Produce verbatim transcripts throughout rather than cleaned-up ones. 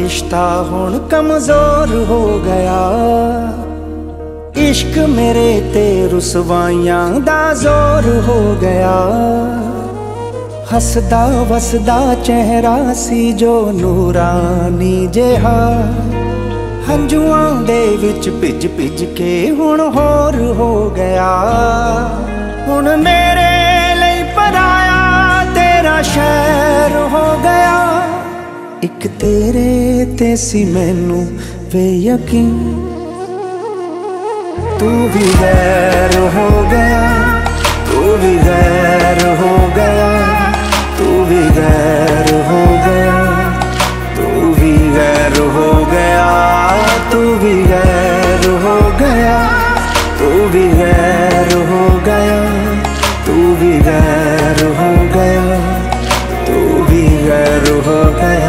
रिश्ता हुण कमजोर हो गया। इश्क मेरे ते रुसवाइयां दा जोर हो गया। हसदा वसदा चेहरा सी जो नूरानी जिहा, हंजुआं दे विच भिज भिज के हुण होर हो गया। हुण मेरे लई पराया तेरा शहर हो गया। इक तेरे ते सी मैनू वे यकीन, तू भी गैर हो गया, तू भी गैर हो गया, तू भी गैर हो गया, तू भी गैर हो गया, तू भी गैर हो गया, तू भी गैर हो गया, तू भी गैर हो गया, तू भी गैर हो गया।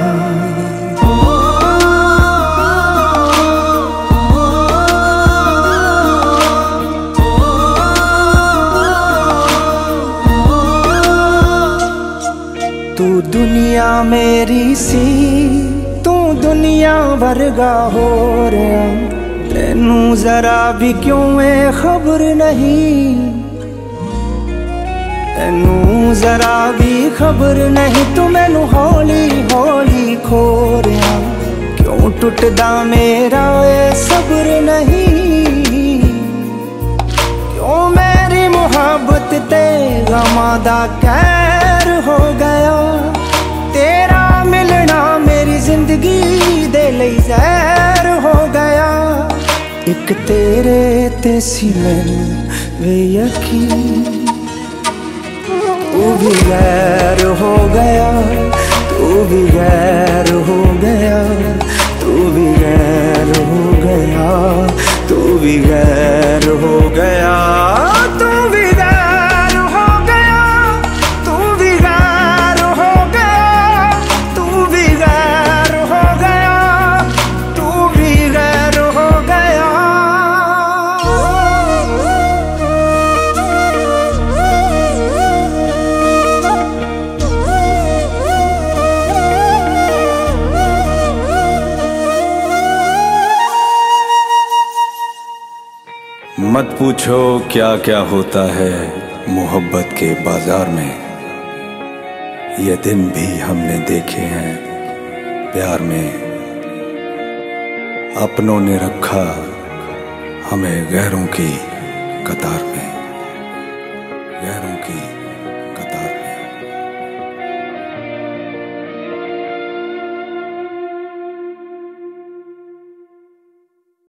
तू दुनिया मेरी सी, तू दुनिया वर्गा हो रहा। तेनू जरा भी क्यों ए खबर नहीं, तेनू जरा भी खबर नहीं। तू मैनू हौली हौली खो रहा, क्यों टुटदा मेरा ए सब्र नहीं। क्यों मेरी मुहब्बत ते गमां दा कहर हो गया। तेरा मिलना मेरी जिंदगी दे लई जहर हो गया। एक तेरे ते सी मैनू वे यकीन, तू भी गैर हो गया, तू भी गैर हो गया, तू भी गैर हो गया, तू भी गैर हो गया, तू भी गैर हो गया, तू भी गैर हो गया, तू भी गैर हो गया, तू भी गैर हो गया। मत पूछो क्या क्या होता है मोहब्बत के बाजार में। ये दिन भी हमने देखे हैं प्यार में। अपनों ने रखा हमें गैरों की कतार में, गैरों की